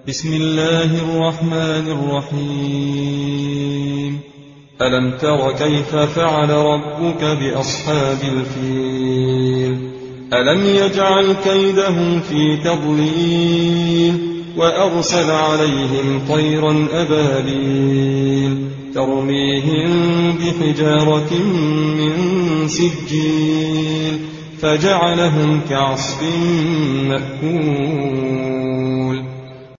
بسم الله الرحمن الرحيم. ألم تر كيف فعل ربك بأصحاب الفيل ألم يجعل كيدهم في تضليل وأرسل عليهم طيرا أبابيل ترميهم بحجارة من سجيل فجعلهم كعصف مأكول.